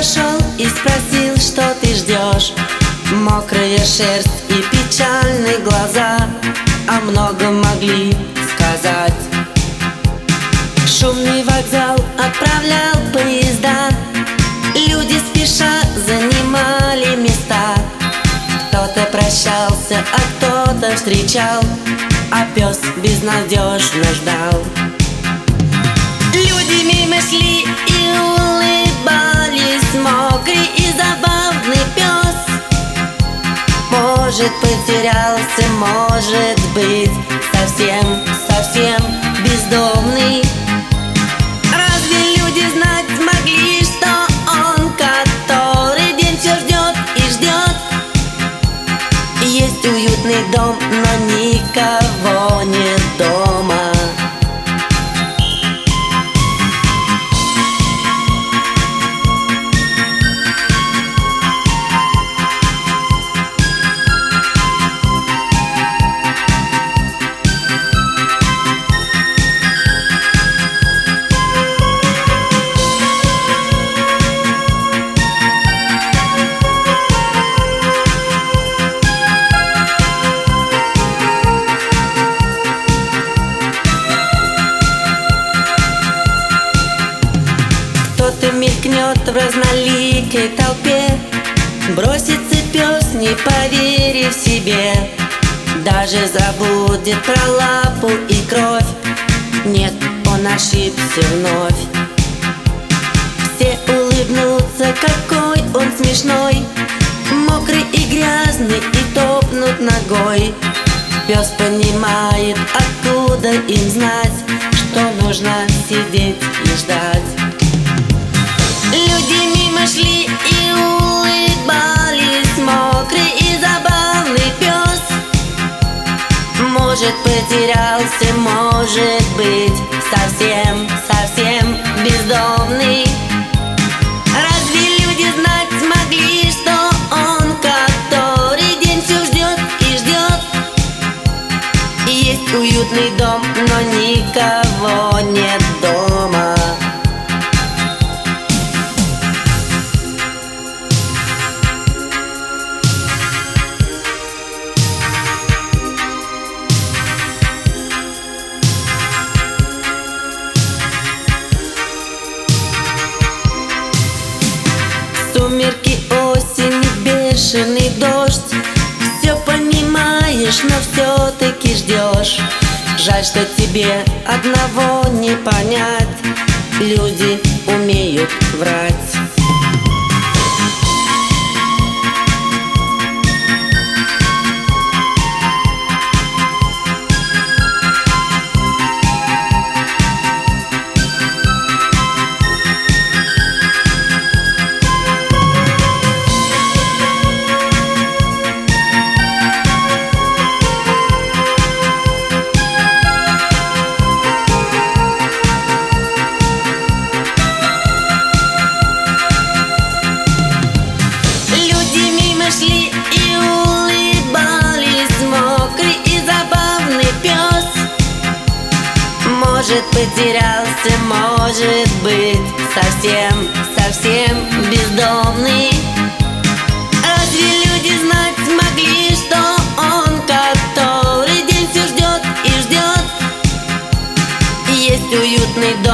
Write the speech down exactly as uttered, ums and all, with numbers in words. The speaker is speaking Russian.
подошел и спросил, что ты ждешь. Мокрая шерсть и печальные глаза о многом могли сказать. Шумный вокзал отправлял поезда, люди спеша занимали места. Кто-то прощался, а кто-то встречал, а пес безнадежно ждал. Люди мимо шли и улыбались, мокрый и забавный пес. Может, потерялся, может быть, совсем, совсем бездомный. Разве люди знать могли, что он который день все ждет и ждет? Есть уютный дом, но никого нет дома. Кто-то мелькнет в разноликой толпе, бросится пес, не поверив себе. Даже забудет про лапу и кровь. Нет, он ошибся вновь. Все улыбнутся, какой он смешной, мокрый и грязный, и топнут ногой. Пес понимает, откуда им знать, что нужно сидеть и ждать. Люди мимо шли и улыбались, мокрый и забавный пес. Может, потерялся, может быть, совсем, совсем бездомный. Разве люди знать могли, что он который день все ждет и ждет? Есть уютный дом, но никого нет дома. Сумерки, осень, бешеный дождь. Все понимаешь, но все-таки ждешь. Жаль, что тебе одного не понять. Люди умеют врать. Шли и улыбались, мокрый и забавный пес. Может, потерялся, может быть, совсем, совсем бездомный. Разве люди знать могли, что он который день все ждет и ждет? Есть уютный дом,